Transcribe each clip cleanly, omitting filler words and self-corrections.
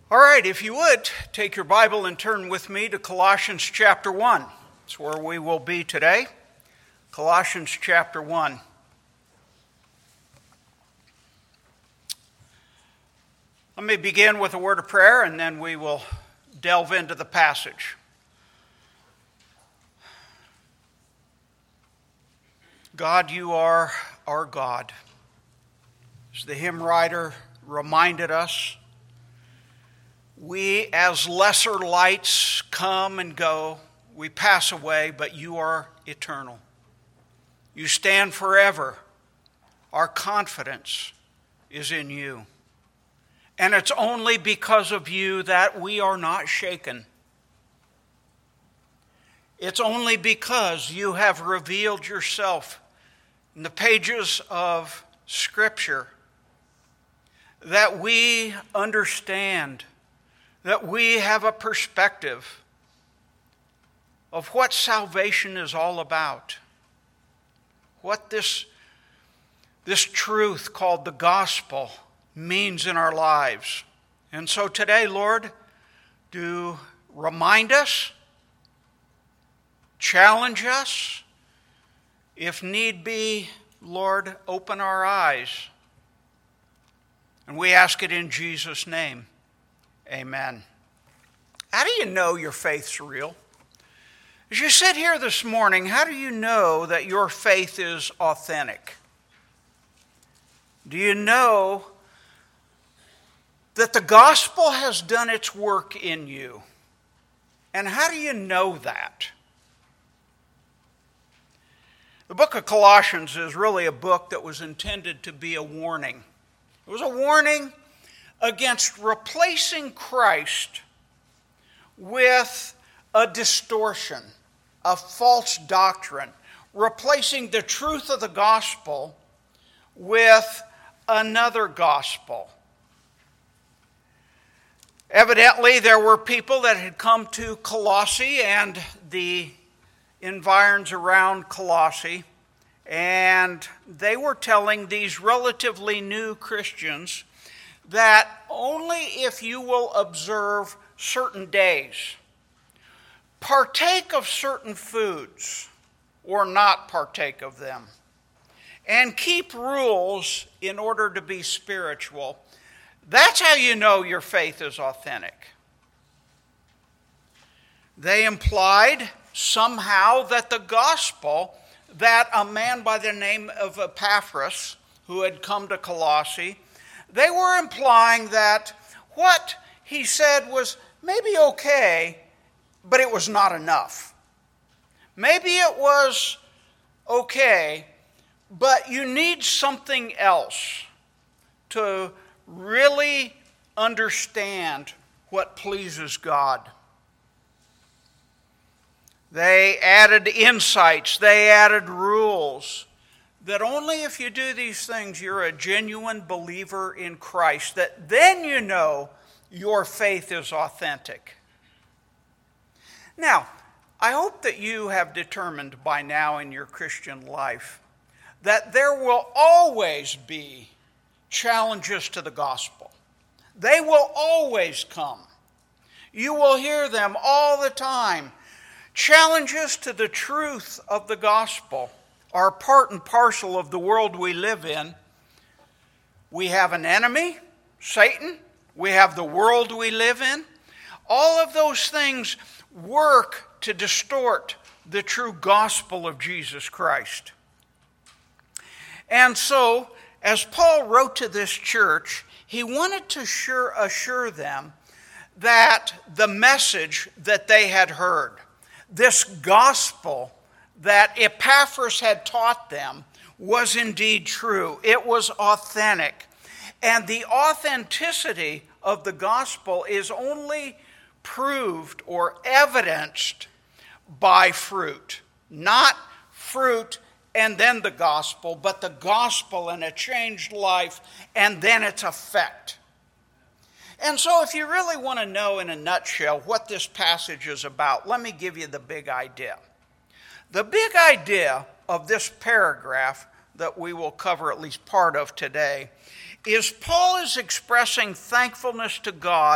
All right, if you would, take your Bible and turn with me to Colossians chapter 1. That's where we will be today. Colossians chapter 1. Let me begin with a word of prayer, and then we will delve into the passage. God, you are our God. As the hymn writer reminded us, we as lesser lights come and go. We pass away, but you are eternal. You stand forever. Our confidence is in you. And it's only because of you that we are not shaken. It's only because you have revealed yourself in the pages of Scripture that we understand, that we have a perspective of what salvation is all about, what this truth called the gospel means in our lives. And so today, Lord, do remind us, challenge us, if need be, Lord, open our eyes. And we ask it in Jesus' name. Amen. How do you know your faith's real? As you sit here this morning, how do you know that your faith is authentic? Do you know that the gospel has done its work in you? And how do you know that? The book of Colossians is really a book that was intended to be a warning. It was a warning against replacing Christ with a distortion, a false doctrine, replacing the truth of the gospel with another gospel. Evidently, there were people that had come to Colossae and the environs around Colossae, and they were telling these relatively new Christians that only if you will observe certain days, partake of certain foods, or not partake of them, and keep rules in order to be spiritual, that's how you know your faith is authentic. They implied somehow that the gospel that a man by the name of Epaphras, who had come to Colossae, they were implying that what he said was maybe okay, but it was not enough. Maybe it was okay, but you need something else to really understand what pleases God. They added insights, they added rules, that only if you do these things you're a genuine believer in Christ, that then you know your faith is authentic. Now, I hope that you have determined by now in your Christian life that there will always be challenges to the gospel. They will always come. You will hear them all the time. Challenges to the truth of the gospel are part and parcel of the world we live in. We have an enemy, Satan. We have the world we live in. All of those things work to distort the true gospel of Jesus Christ. And so, as Paul wrote to this church, he wanted to assure them that the message that they had heard, this gospel that Epaphras had taught them, was indeed true. It was authentic. And the authenticity of the gospel is only proved or evidenced by fruit. Not fruit and then the gospel, but the gospel and a changed life and then its effect. And so if you really want to know in a nutshell what this passage is about, let me give you the big idea. The big idea of this paragraph that we will cover at least part of today is Paul is expressing thankfulness to God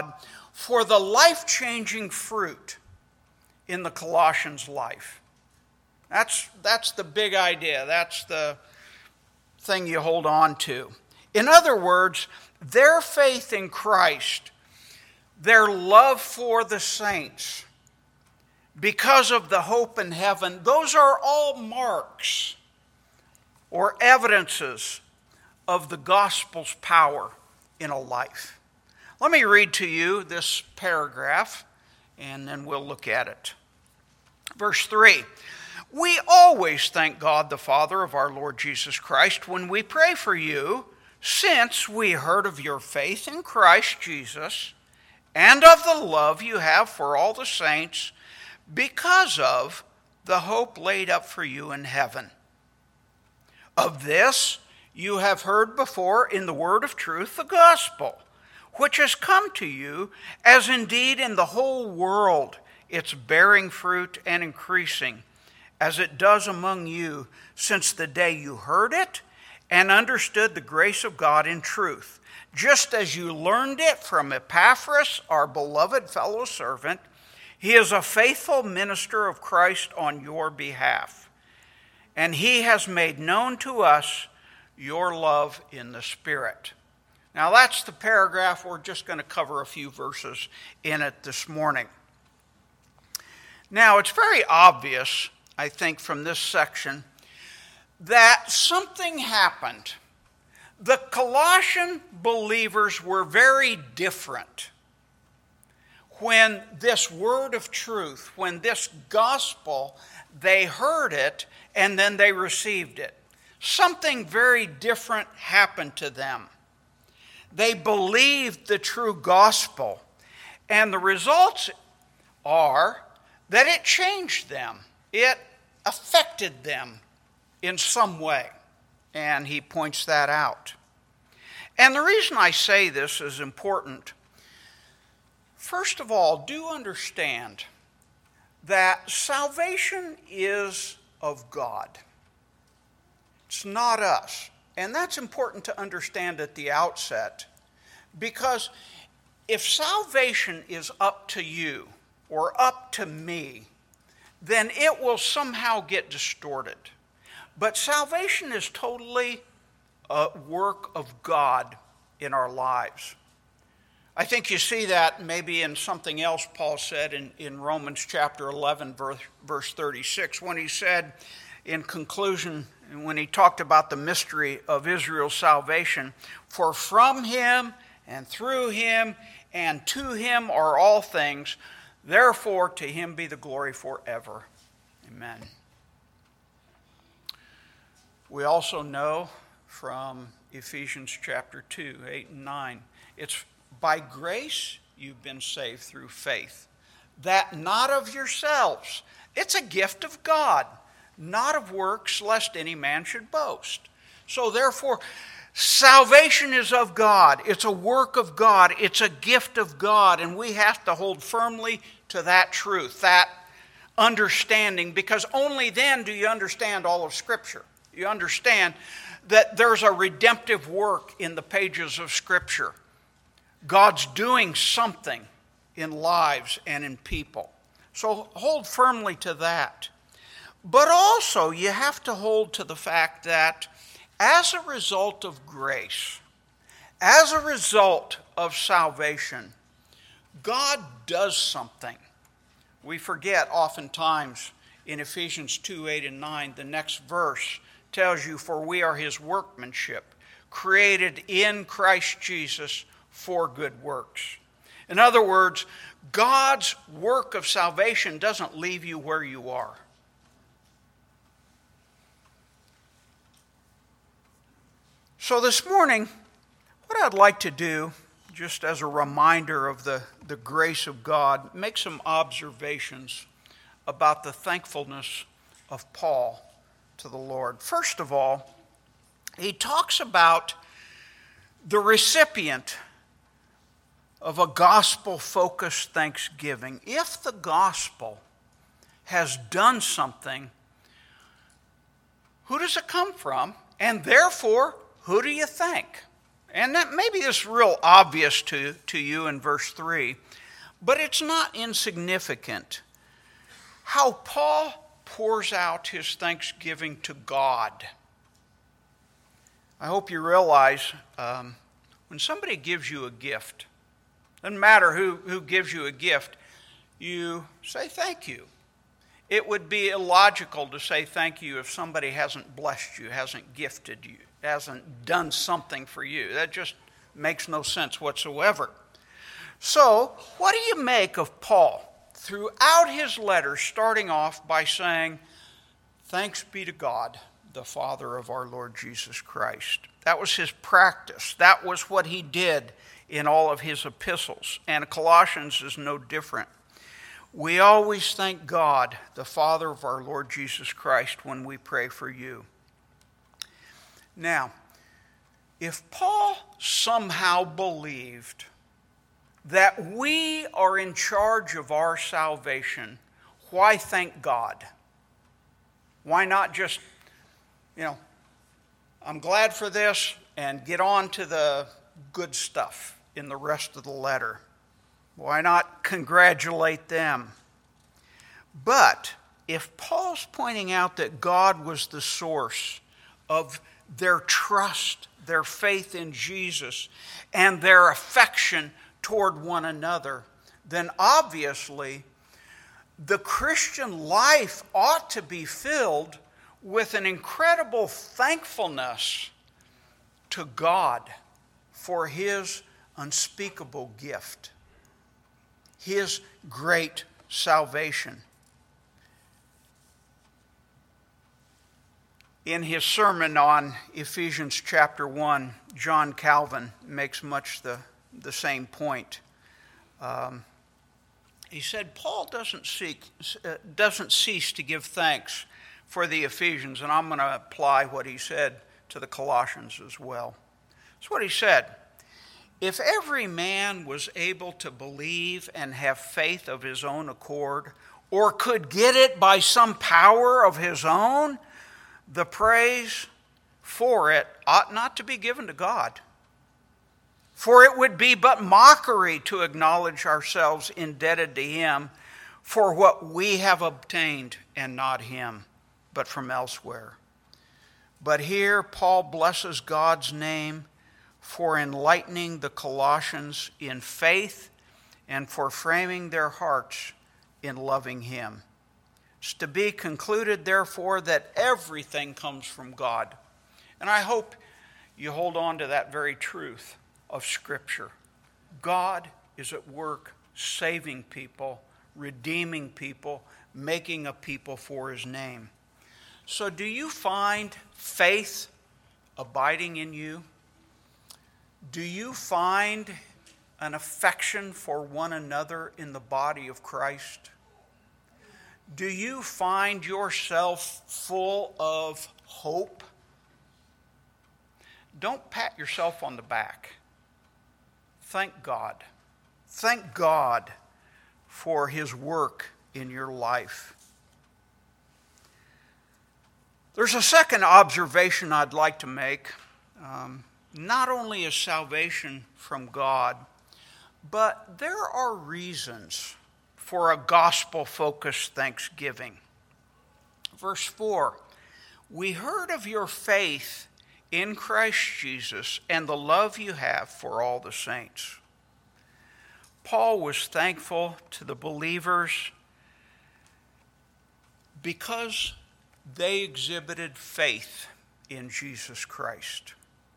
for the life-changing fruit in the Colossians' life. That's the big idea. That's the thing you hold on to. In other words, their faith in Christ, their love for the saints, because of the hope in heaven, those are all marks or evidences of the gospel's power in a life. Let me read to you this paragraph, and then we'll look at it. Verse 3, we always thank God the Father of our Lord Jesus Christ when we pray for you, since we heard of your faith in Christ Jesus and of the love you have for all the saints because of the hope laid up for you in heaven. Of this you have heard before in the word of truth, the gospel, which has come to you, as indeed in the whole world it's bearing fruit and increasing, as it does among you since the day you heard it and understood the grace of God in truth, just as you learned it from Epaphras, our beloved fellow servant. He is a faithful minister of Christ on your behalf, and he has made known to us your love in the Spirit. Now that's the paragraph. We're just going to cover a few verses in it this morning. Now it's very obvious, I think, from this section that something happened. The Colossian believers were very different when this word of truth, when this gospel, they heard it and then they received it. Something very different happened to them. They believed the true gospel, and the results are that it changed them. It affected them in some way, and he points that out. And the reason I say this is important, first of all, do understand that salvation is of God. It's not us. And that's important to understand at the outset, because if salvation is up to you or up to me, then it will somehow get distorted. But salvation is totally a work of God in our lives. I think you see that maybe in something else Paul said in Romans chapter 11, verse 36, when he said in conclusion, when he talked about the mystery of Israel's salvation, for from him and through him and to him are all things, therefore to him be the glory forever. Amen. We also know from Ephesians chapter 2, 8 and 9, it's by grace you've been saved through faith, that not of yourselves. It's a gift of God, not of works, lest any man should boast. So therefore, salvation is of God. It's a work of God. It's a gift of God, and we have to hold firmly to that truth, that understanding, because only then do you understand all of Scripture. You understand that there's a redemptive work in the pages of Scripture. God's doing something in lives and in people. So hold firmly to that. But also you have to hold to the fact that as a result of grace, as a result of salvation, God does something. We forget oftentimes in Ephesians 2, 8 and 9, the next verse tells you, for we are his workmanship, created in Christ Jesus for good works. In other words, God's work of salvation doesn't leave you where you are. So this morning, what I'd like to do, just as a reminder of the grace of God, make some observations about the thankfulness of Paul to the Lord. First of all, he talks about the recipient of a gospel-focused thanksgiving. If the gospel has done something, who does it come from? And therefore, who do you thank? And that maybe is real obvious to you in verse 3. But it's not insignificant how Paul pours out his thanksgiving to God. I hope you realize when somebody gives you a gift, doesn't matter who gives you a gift, you say thank you. It would be illogical to say thank you if somebody hasn't blessed you, hasn't gifted you, hasn't done something for you. That just makes no sense whatsoever. So, what do you make of Paul throughout his letter, starting off by saying, "Thanks be to God, the Father of our Lord Jesus Christ"? That was his practice. That was what he did in all of his epistles. And Colossians is no different. We always thank God, the Father of our Lord Jesus Christ, when we pray for you. Now, if Paul somehow believed that we are in charge of our salvation, why thank God? Why not just, I'm glad for this and get on to the good stuff in the rest of the letter? Why not congratulate them? But if Paul's pointing out that God was the source of their trust, their faith in Jesus, and their affection toward one another, then obviously the Christian life ought to be filled with an incredible thankfulness to God for his unspeakable gift, his great salvation. In his sermon on Ephesians chapter 1, John Calvin makes much the same point. He said, Paul doesn't cease to give thanks for the Ephesians, and I'm going to apply what he said to the Colossians as well. That's what he said. If every man was able to believe and have faith of his own accord, or could get it by some power of his own, the praise for it ought not to be given to God. For it would be but mockery to acknowledge ourselves indebted to him for what we have obtained, and not him, but from elsewhere. But here Paul blesses God's name for enlightening the Colossians in faith and for framing their hearts in loving him. It's to be concluded, therefore, that everything comes from God. And I hope you hold on to that very truth of Scripture. God is at work saving people, redeeming people, making a people for his name. So do you find faith abiding in you? Do you find an affection for one another in the body of Christ? Do you find yourself full of hope? Don't pat yourself on the back. Thank God. Thank God for his work in your life. There's a second observation I'd like to make. Not only is salvation from God, but there are reasons for a gospel-focused thanksgiving. Verse 4, we heard of your faith in Christ Jesus and the love you have for all the saints. Paul was thankful to the believers because they exhibited faith in Jesus Christ.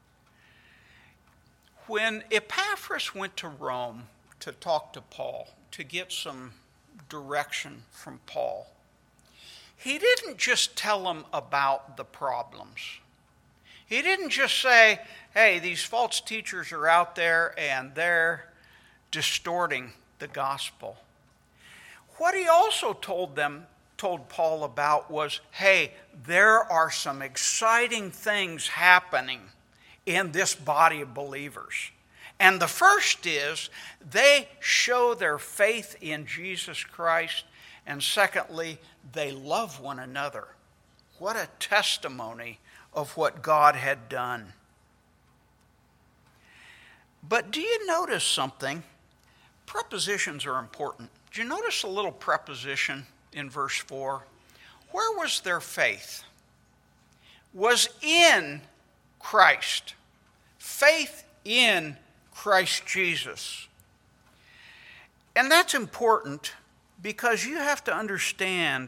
When Epaphras went to Rome to talk to Paul, to get some direction from Paul, he didn't just tell him about the problems. He didn't just say, hey, these false teachers are out there and they're distorting the gospel. What he also told Paul about was, hey, there are some exciting things happening in this body of believers. And the first is they show their faith in Jesus Christ, and secondly, they love one another. What a testimony of what God had done. But do you notice something? Prepositions are important. Did you notice a little preposition in verse 4? Where was their faith? Was in Christ. Faith in Christ Jesus. And that's important because you have to understand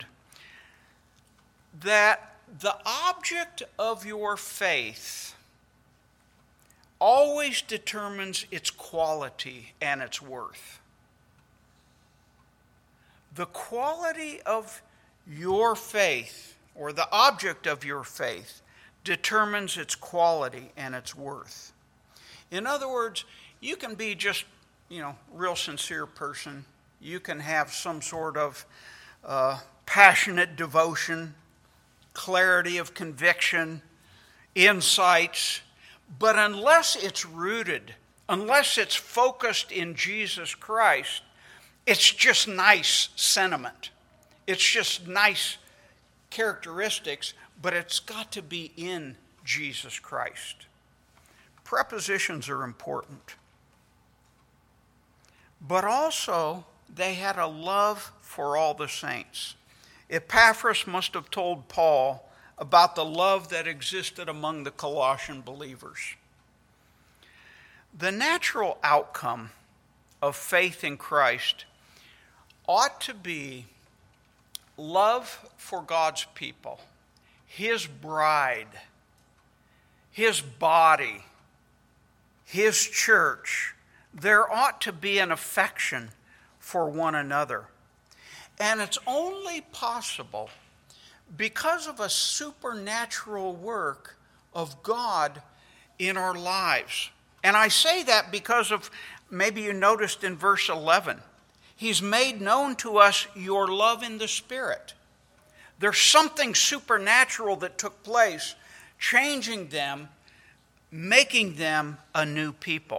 that the object of your faith always determines its quality and its worth. The quality of your faith, or the object of your faith, determines its quality and its worth. In other words, you can be just, real sincere person. You can have some sort of passionate devotion, clarity of conviction, insights, but unless it's rooted, unless it's focused in Jesus Christ, it's just nice sentiment. It's just nice characteristics, but it's got to be in Jesus Christ. Prepositions are important. But also, they had a love for all the saints. Epaphras must have told Paul about the love that existed among the Colossian believers. The natural outcome of faith in Christ ought to be love for God's people, His bride, His body, His church. There ought to be an affection for one another. And it's only possible because of a supernatural work of God in our lives. And I say that because of, maybe you noticed in verse 11, He's made known to us your love in the Spirit. There's something supernatural that took place, changing them, making them a new people.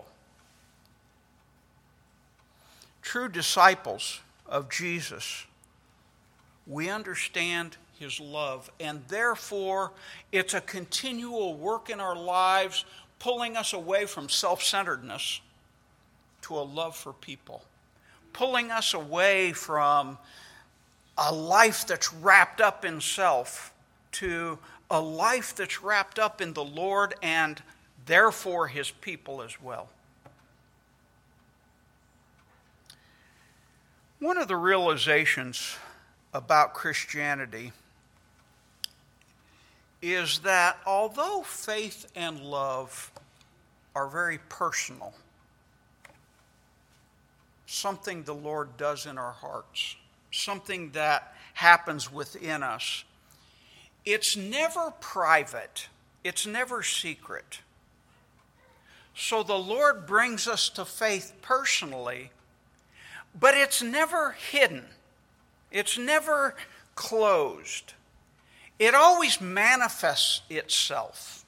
True disciples of Jesus, we understand His love, and therefore it's a continual work in our lives, pulling us away from self-centeredness to a love for people, pulling us away from a life that's wrapped up in self to a life that's wrapped up in the Lord and therefore His people as well. One of the realizations about Christianity is that although faith and love are very personal, something the Lord does in our hearts, something that happens within us, it's never private, it's never secret. So the Lord brings us to faith personally, but it's never hidden. It's never closed. It always manifests itself.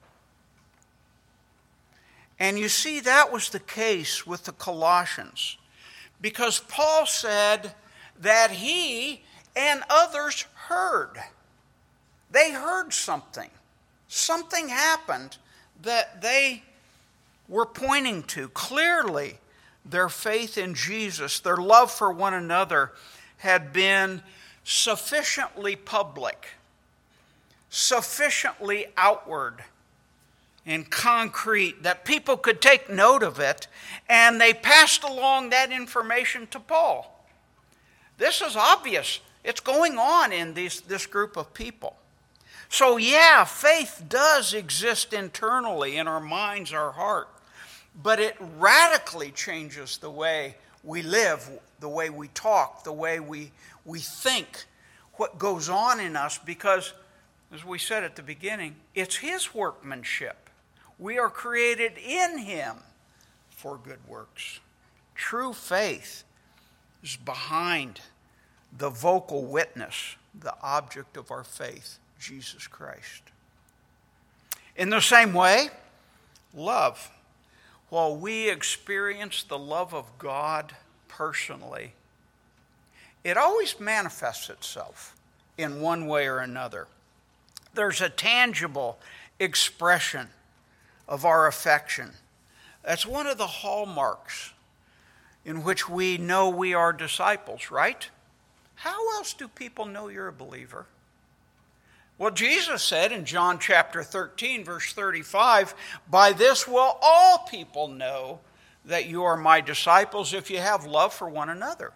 And you see, that was the case with the Colossians, because Paul said that he and others heard. They heard something. Something happened that they were pointing to. Clearly, their faith in Jesus, their love for one another, had been sufficiently public, sufficiently outward and concrete that people could take note of it, and they passed along that information to Paul. This is obvious. It's going on in this group of people. So yeah, faith does exist internally in our minds, our heart, but it radically changes the way we live, the way we talk, the way we think, what goes on in us, because, as we said at the beginning, it's His workmanship. We are created in Him for good works. True faith is behind the vocal witness, the object of our faith, Jesus Christ. In the same way, love. While we experience the love of God personally, it always manifests itself in one way or another. There's a tangible expression of our affection. That's one of the hallmarks in which we know we are disciples, right? How else do people know you're a believer? Well, Jesus said in John chapter 13, verse 35, "By this will all people know that you are my disciples if you have love for one another."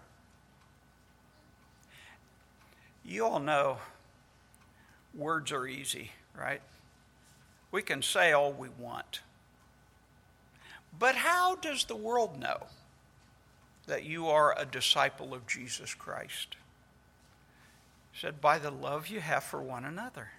You all know words are easy, right? We can say all we want. But how does the world know that you are a disciple of Jesus Christ? He said, by the love you have for one another.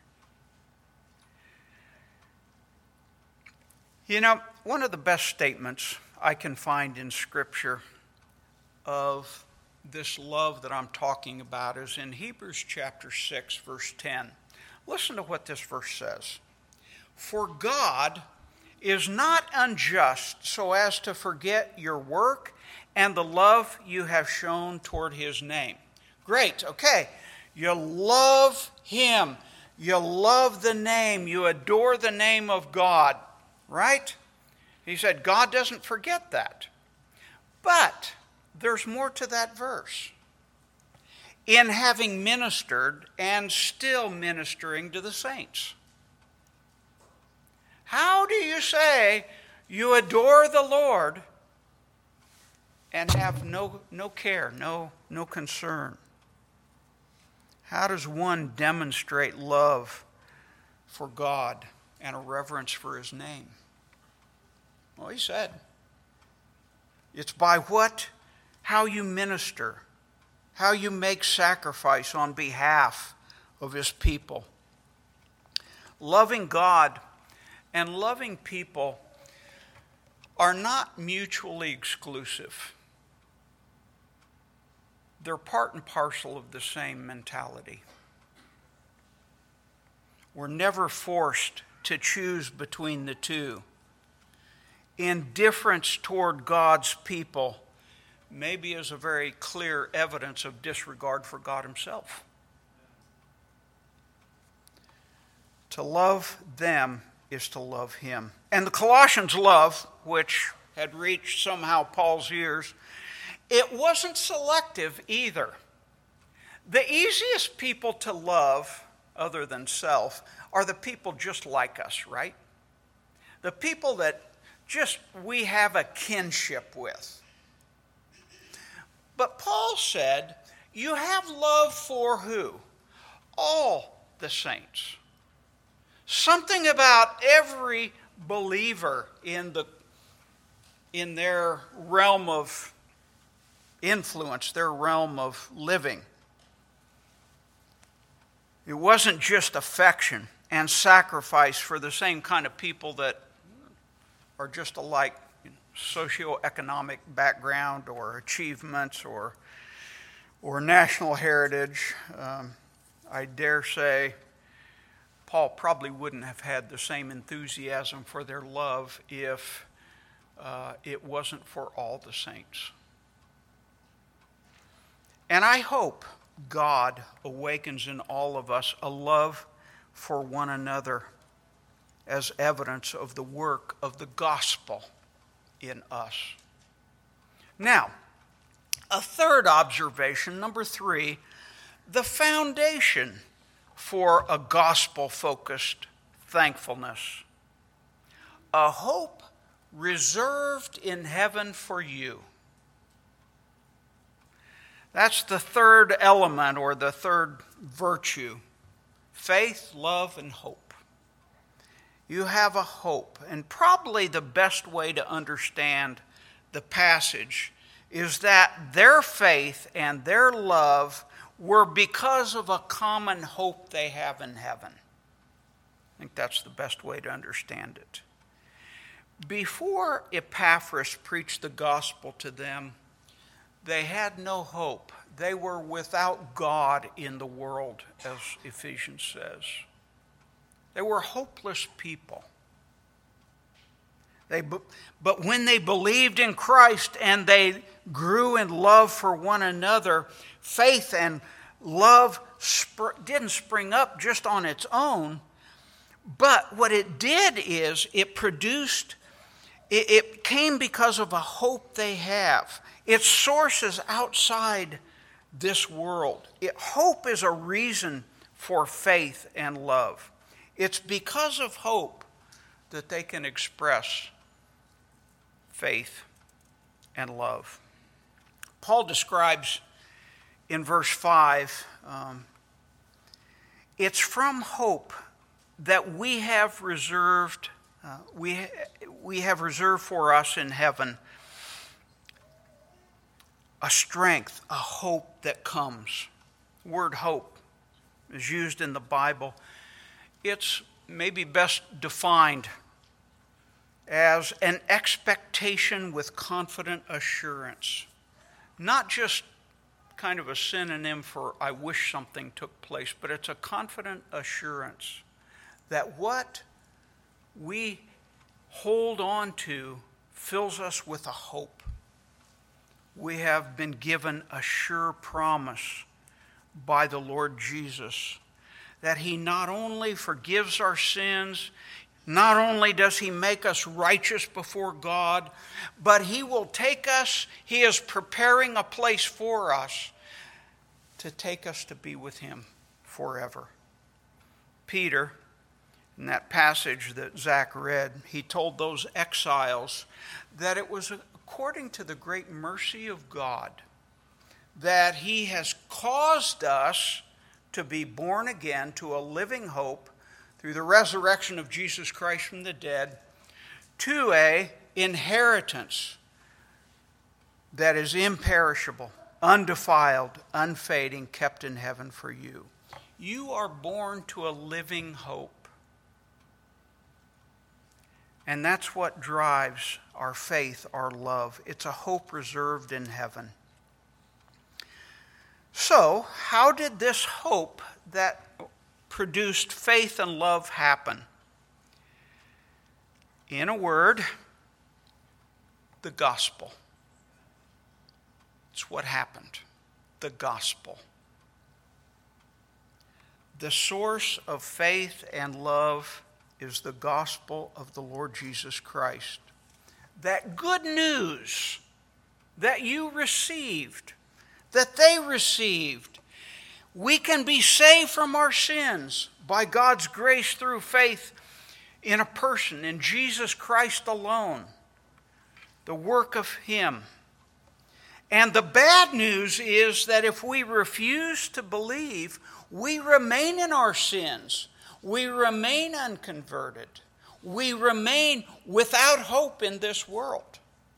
You know, one of the best statements I can find in Scripture of this love that I'm talking about is in Hebrews chapter 6, verse 10. Listen to what this verse says. "For God is not unjust so as to forget your work and the love you have shown toward his name." Great, okay. You love him. You love the name. You adore the name of God, right? He said God doesn't forget that. But there's more to that verse. "In having ministered and still ministering to the saints." How do you say you adore the Lord and have no care, no concern? How does one demonstrate love for God and a reverence for his name? Well, he said, it's by how you minister, how you make sacrifice on behalf of his people. Loving God and loving people are not mutually exclusive. They're part and parcel of the same mentality. We're never forced to choose between the two. Indifference toward God's people maybe is a very clear evidence of disregard for God himself. To love them is to love him. And the Colossians' love, which had reached somehow Paul's ears, it wasn't selective either. The easiest people to love, other than self, are the people just like us, right? The people that we have a kinship with. But Paul said, you have love for who? All the saints. Something about every believer in their realm of influence, their realm of living. It wasn't just affection and sacrifice for the same kind of people that are just alike, socioeconomic background or achievements or national heritage. I dare say Paul probably wouldn't have had the same enthusiasm for their love if it wasn't for all the saints. And I hope God awakens in all of us a love for one another as evidence of the work of the gospel in us. Now, a third observation, number 3, the foundation for a gospel-focused thankfulness. A hope reserved in heaven for you. That's the third element or the third virtue. Faith, love, and hope. You have a hope. And probably the best way to understand the passage is that their faith and their love were because of a common hope they have in heaven. I think that's the best way to understand it. Before Epaphras preached the gospel to them, they had no hope. They were without God in the world, as Ephesians says. They were hopeless people. But when they believed in Christ and they grew in love for one another, faith and love didn't spring up just on its own, but what it did is it produced It came because of a hope they have. Its source is outside this world. Hope is a reason for faith and love. It's because of hope that they can express faith and love. Paul describes in verse 5, it's from hope that we have reserved for us in heaven a strength, a hope that comes. The word hope is used in the Bible. It's maybe best defined as an expectation with confident assurance. Not just kind of a synonym for I wish something took place, but it's a confident assurance that what we hold on to fills us with a hope. We have been given a sure promise by the Lord Jesus that he not only forgives our sins, not only does he make us righteous before God, but he will take us, he is preparing a place for us to take us to be with him forever. Peter, in that passage that Zach read, he told those exiles that it was according to the great mercy of God that he has caused us to be born again to a living hope through the resurrection of Jesus Christ from the dead, to an inheritance that is imperishable, undefiled, unfading, kept in heaven for you. You are born to a living hope. And that's what drives our faith, our love. It's a hope reserved in heaven. So, how did this hope that produced faith and love happen? In a word, the gospel. It's what happened. The gospel. The source of faith and love is the gospel of the Lord Jesus Christ. That good news that you received, that they received, we can be saved from our sins by God's grace through faith in a person, in Jesus Christ alone, the work of him. And the bad news is that if we refuse to believe, we remain in our sins. We remain unconverted. We remain without hope in this world.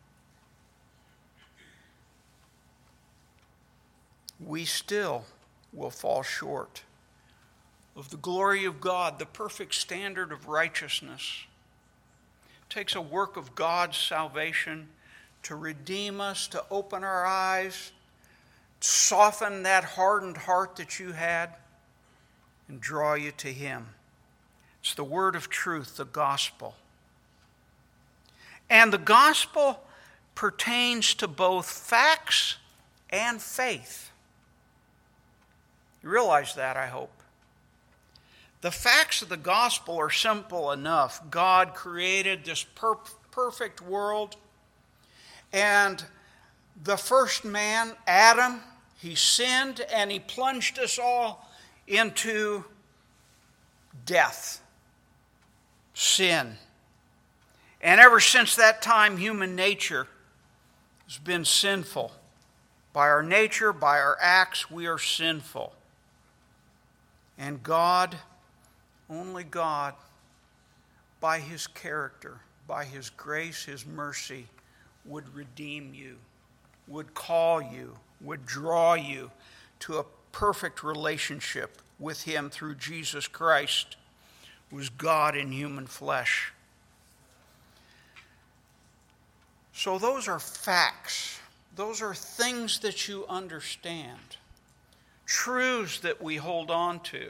We still will fall short of the glory of God, the perfect standard of righteousness. It takes a work of God's salvation to redeem us, to open our eyes, soften that hardened heart that you had, and draw you to him. It's the word of truth, the gospel. And the gospel pertains to both facts and faith. You realize that, I hope. The facts of the gospel are simple enough. God created this perfect world, and the first man, Adam, he sinned and he plunged us all into death, sin. And ever since that time, human nature has been sinful. By our nature, by our acts, we are sinful. And God, only God, by his character, by his grace, his mercy, would redeem you, would call you, would draw you to a perfect relationship with him through Jesus Christ, who is God in human flesh. So those are facts. Those are things that you understand. Truths that we hold on to.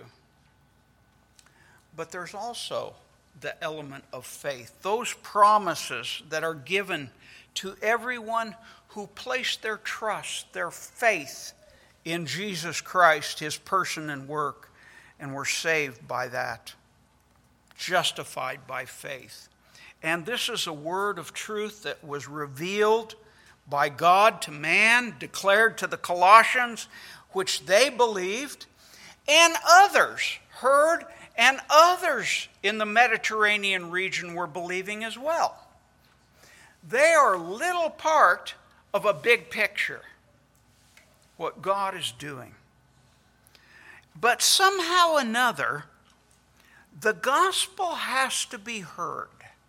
But there's also the element of faith. Those promises that are given to everyone who placed their trust, their faith in Jesus Christ, his person and work, and were saved by that, justified by faith. And this is a word of truth that was revealed by God to man, declared to the Colossians, which they believed, and others heard, and others in the Mediterranean region were believing as well. They are little part of a big picture, what God is doing. But somehow or another, the gospel has to be heard.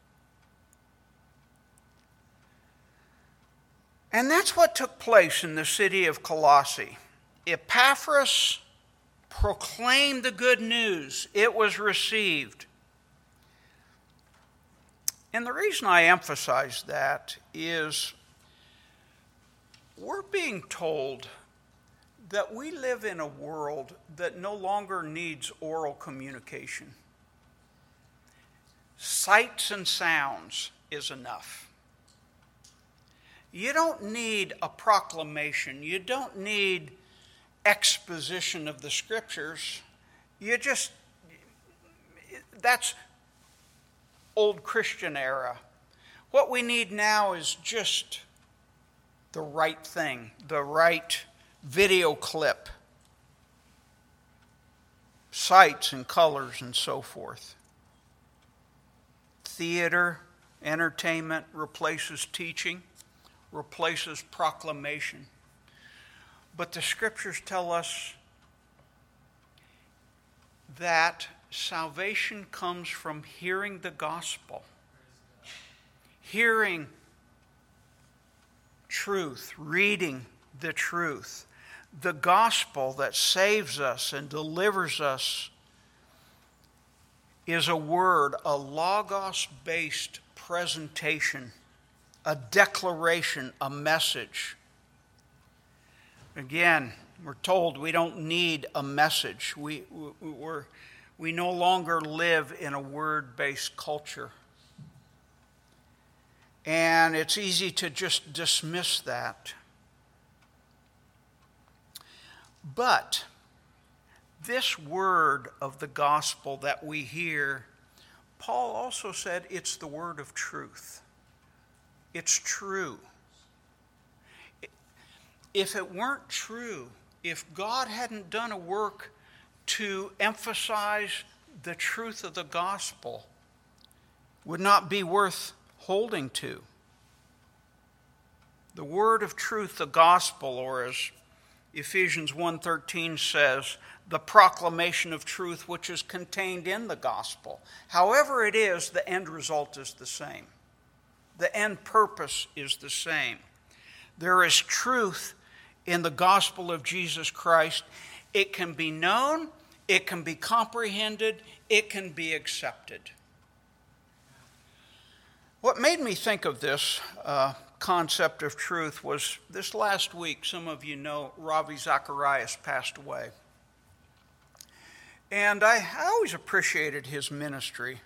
And that's what took place in the city of Colossae. Epaphras proclaimed the good news. It was received. And the reason I emphasize that is we're being told that we live in a world that no longer needs oral communication. Sights and sounds is enough. You don't need a proclamation. You don't need exposition of the scriptures. That's old Christian era. What we need now is just the right thing, the right video clip, sights and colors and so forth. Theater, entertainment replaces teaching, replaces proclamation. But the scriptures tell us that salvation comes from hearing the gospel, hearing truth, reading the truth. The gospel that saves us and delivers us is a word, a logos-based presentation, a declaration, a message. Again, we're told we don't need a message. We no longer live in a word-based culture. And it's easy to just dismiss that. But this word of the gospel that we hear, Paul also said it's the word of truth. It's true. If it weren't true, if God hadn't done a work to emphasize the truth of the gospel, would not be worth holding to. The word of truth, the gospel, or as Ephesians 1:13 says, the proclamation of truth which is contained in the gospel. However it is, the end result is the same. The end purpose is the same. There is truth in the gospel of Jesus Christ. It can be known, it can be comprehended, it can be accepted. What made me think of this concept of truth was this last week, some of you know Ravi Zacharias passed away. And I always appreciated his ministry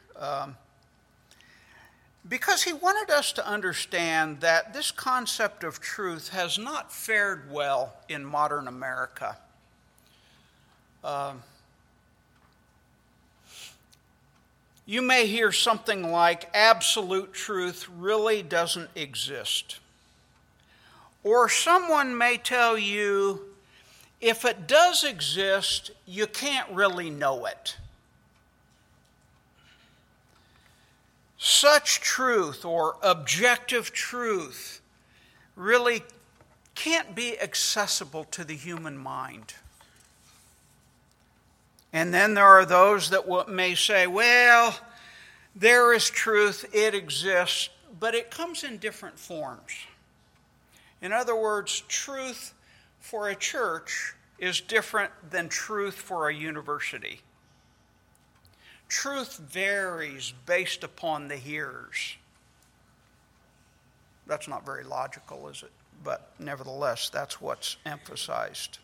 because he wanted us to understand that this concept of truth has not fared well in modern America. You may hear something like, absolute truth really doesn't exist. Or someone may tell you, if it does exist, you can't really know it. Such truth or objective truth really can't be accessible to the human mind. And then there are those that may say, well, there is truth, it exists, but it comes in different forms. In other words, truth for a church is different than truth for a university. Truth varies based upon the hearers. That's not very logical, is it? But nevertheless, that's what's emphasized.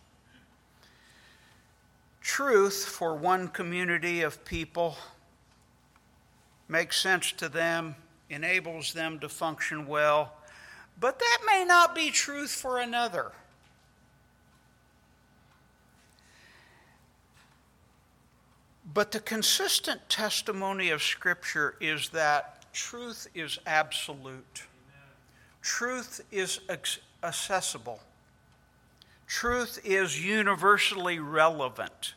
Truth for one community of people makes sense to them, enables them to function well, but that may not be truth for another. But the consistent testimony of Scripture is that truth is absolute. Truth is accessible. Truth is universally relevant.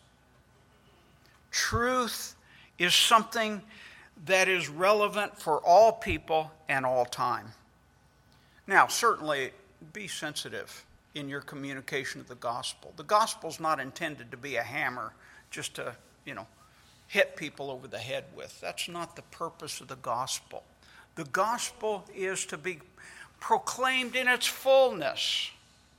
Truth is something that is relevant for all people and all time. Now, certainly, be sensitive in your communication of the gospel. The gospel is not intended to be a hammer just to, hit people over the head with. That's not the purpose of the gospel. The gospel is to be proclaimed in its fullness,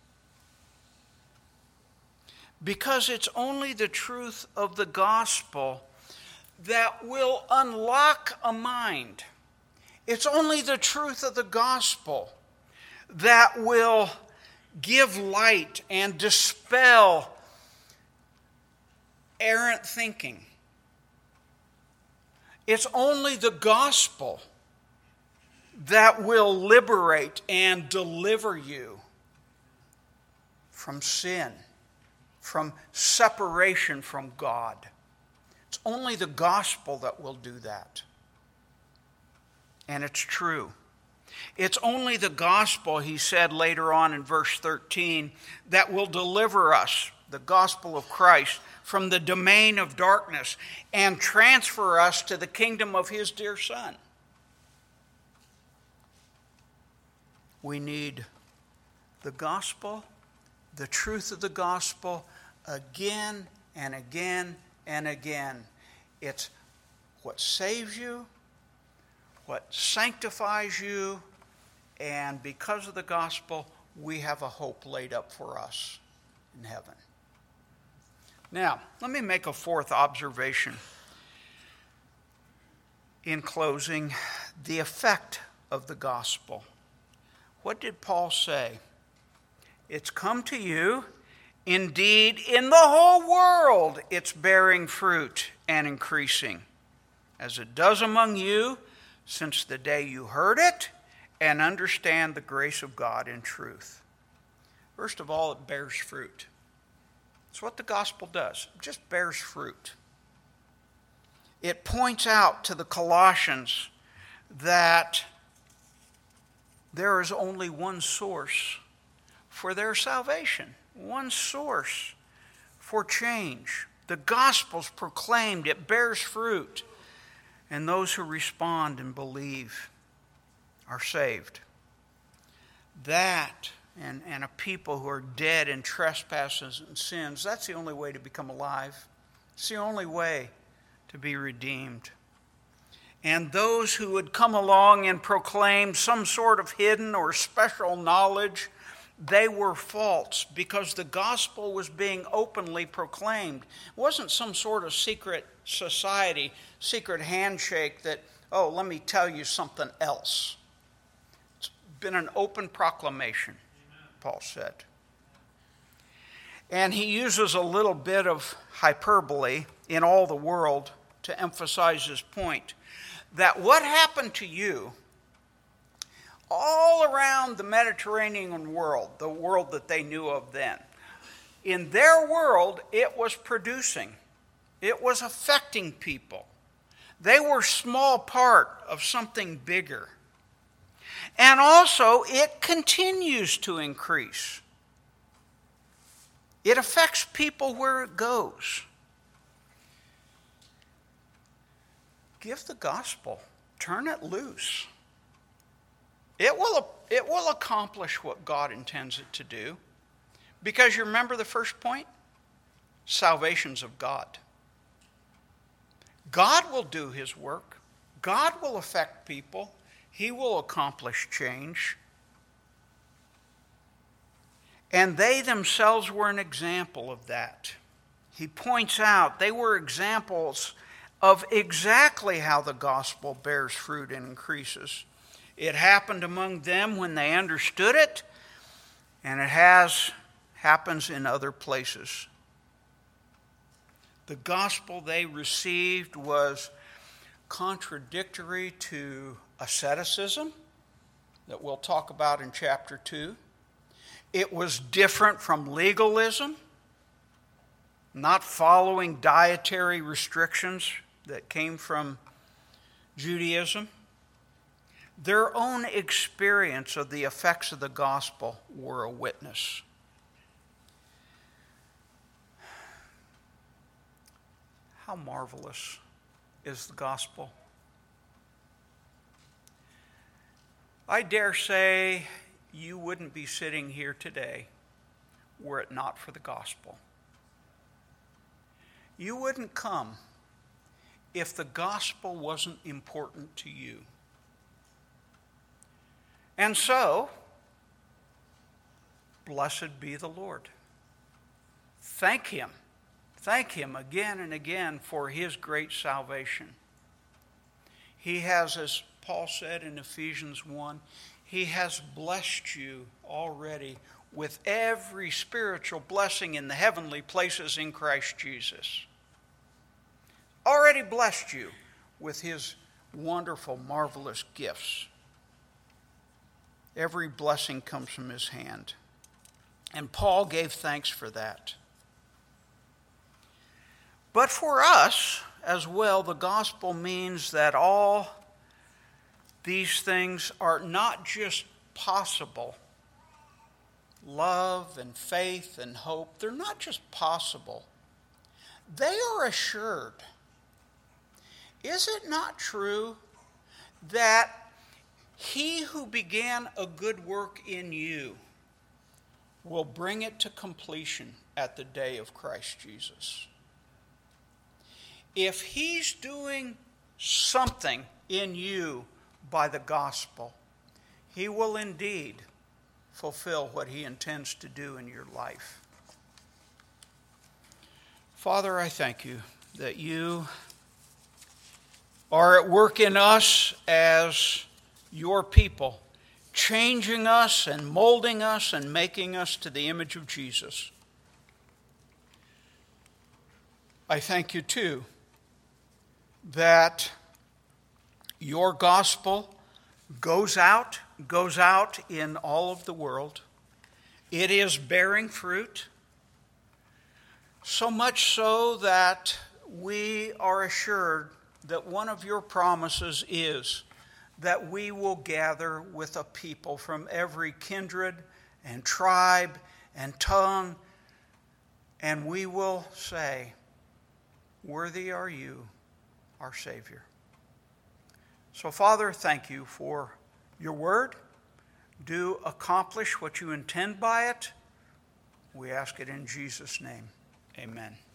because it's only the truth of the gospel that will unlock a mind. It's only the truth of the gospel that will give light and dispel errant thinking. It's only the gospel that will liberate and deliver you from sin, from separation from God. It's only the gospel that will do that. And it's true. It's only the gospel, he said later on in verse 13, that will deliver us, the gospel of Christ, from the domain of darkness and transfer us to the kingdom of his dear Son. We need the gospel, the truth of the gospel, again and again and again. It's what saves you, what sanctifies you, and because of the gospel, we have a hope laid up for us in heaven. Now, let me make a fourth observation in closing: the effect of the gospel. What did Paul say? It's come to you. Indeed, in the whole world it's bearing fruit and increasing, as it does among you since the day you heard it and understand the grace of God in truth. First of all, it bears fruit. It's what the gospel does. It just bears fruit. It points out to the Colossians that there is only one source for their salvation, one source for change. The gospel's proclaimed, it bears fruit, and those who respond and believe are saved. That and a people who are dead in trespasses and sins, that's the only way to become alive. It's the only way to be redeemed. And those who would come along and proclaim some sort of hidden or special knowledge, they were false, because the gospel was being openly proclaimed. It wasn't some sort of secret society, secret handshake that, oh, let me tell you something else. It's been an open proclamation, Paul said. And he uses a little bit of hyperbole in all the world to emphasize his point, that what happened to you all around the Mediterranean world, the world that they knew of then, in their world, it was producing. It was affecting people. They were a small part of something bigger. And also, it continues to increase. It affects people where it goes. Give the gospel. Turn it loose. It will accomplish what God intends it to do. Because you remember the first point? Salvation's of God. God will do his work. God will affect people. He will accomplish change. And they themselves were an example of that. He points out they were examples of exactly how the gospel bears fruit and increases. It happened among them when they understood it, and it happens in other places. The gospel they received was contradictory to asceticism, that we'll talk about in chapter 2. It was different from legalism, not following dietary restrictions that came from Judaism. their own experience of the effects of the gospel were a witness. How marvelous is the gospel? I dare say you wouldn't be sitting here today were it not for the gospel. You wouldn't come if the gospel wasn't important to you. And so, blessed be the Lord. Thank Him. Thank Him again and again for His great salvation. He has, as Paul said in Ephesians 1, He has blessed you already with every spiritual blessing in the heavenly places in Christ Jesus. Already blessed you with His wonderful, marvelous gifts. Every blessing comes from His hand. And Paul gave thanks for that. But for us as well, the gospel means that all these things are not just possible. Love and faith and hope, they're not just possible. They are assured. Is it not true that He who began a good work in you will bring it to completion at the day of Christ Jesus? If He's doing something in you by the gospel, He will indeed fulfill what He intends to do in your life. Father, I thank You that You are at work in us as Your people, changing us and molding us and making us to the image of Jesus. I thank You too that Your gospel goes out in all of the world. It is bearing fruit, so much so that we are assured that one of Your promises is that we will gather with a people from every kindred and tribe and tongue, and we will say, "Worthy are You, our Savior." So, Father, thank You for Your word. Do accomplish what You intend by it. We ask it in Jesus' name. Amen.